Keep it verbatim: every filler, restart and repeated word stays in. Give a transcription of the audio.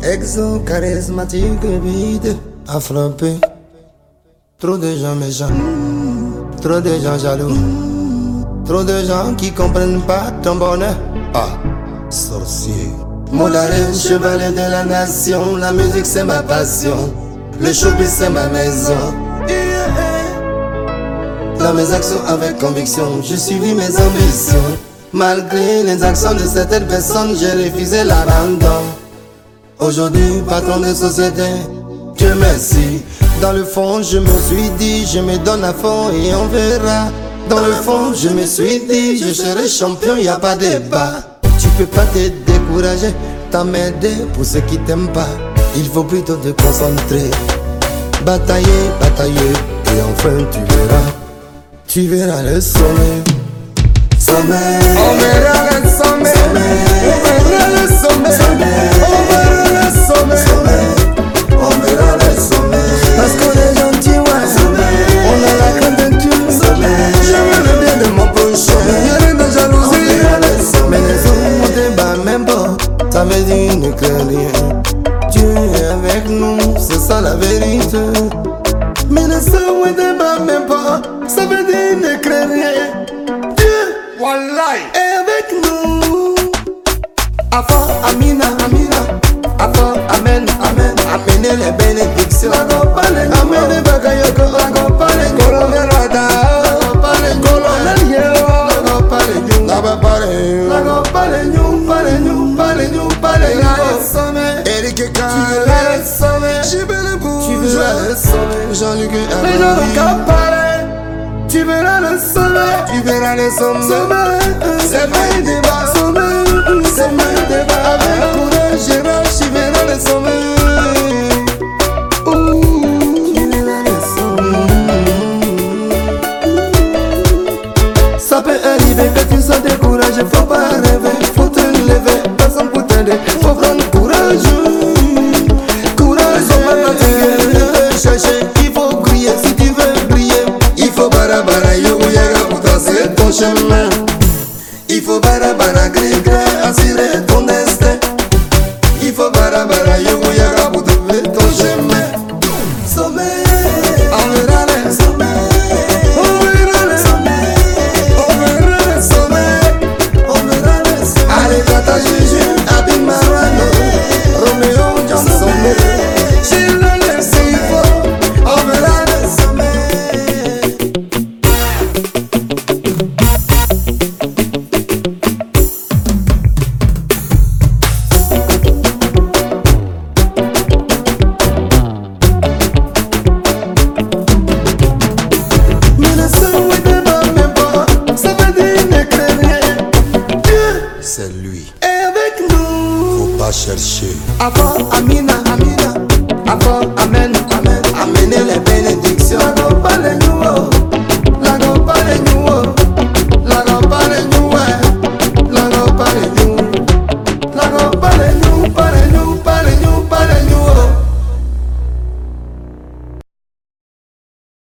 Exo charismatique vide à frapper. Trop de gens méchants, trop de gens jaloux, trop de gens qui comprennent pas ton bonheur. Ah, sorcier. Molaré, chevalier de la nation, la musique c'est ma passion, le showbiz c'est ma maison. Dans mes actions avec conviction, je suivis mes ambitions. Malgré les actions de certaines personnes, j'ai refusé l'abandon. Aujourd'hui, patron de société, Dieu merci. Dans le fond, je me suis dit, je me donne à fond et on verra. Dans le fond, je me suis dit, je serai champion, y a pas de débat. Tu peux pas te décourager, t'emmerder pour ceux qui t'aiment pas. Il faut plutôt te concentrer, batailler, batailler, et enfin tu verras. Tu verras le sommet. Sommet. On verra le sommet. On verra le sommet. On verra le sommet. On verra le sommet. Parce qu'on est gentil, ouais. On a la grande teinture. Je veux le bien de mon prochain. Y'a rien de jalousie. Mais les hommes on débat même pas. Ça veut dire ne crains rien. Dieu est avec nous, c'est ça la vérité. Mais les hommes on débat même pas. Ça veut dire ne crains rien. Dieu Wallahi est avec nous. Avant Amina, Amina. Avant Amen, Amen. Amenez les bénédictions. Amenez Bagayoko. Colonel Rada. Colonel Yero. Eric Kale. Jean-Luc Alain. Tu verras le sommet, tu verras le sommet. C'est pas débat, sommet, c'est pas débat. Avec courage, Gérard, tu verras le sommet. Ouh, tu verras le sommet. Ça peut arriver que tu sois découragé, faut pas rêver, faut te lever, personne pour t'aider, faut prendre courage. Courage, on va fatiguer, chercher, il faut crier si tu veux briller. Il faut barabara yo yaga pour tracer ton chemin. Il faut barabara gré gré assurer ton destin. Il faut barabara yo yaga pour trouver ton chemin. Sommet, on verra les sommets. On verra les sommets. On verra les sommets. On verra les sommets. Allez Tata Juju, Abim Marano, Roméo Johnson. J'ai le laissé il faut. On verra les sommets. C'est lui. Et avec nous. Faut pas chercher. Avant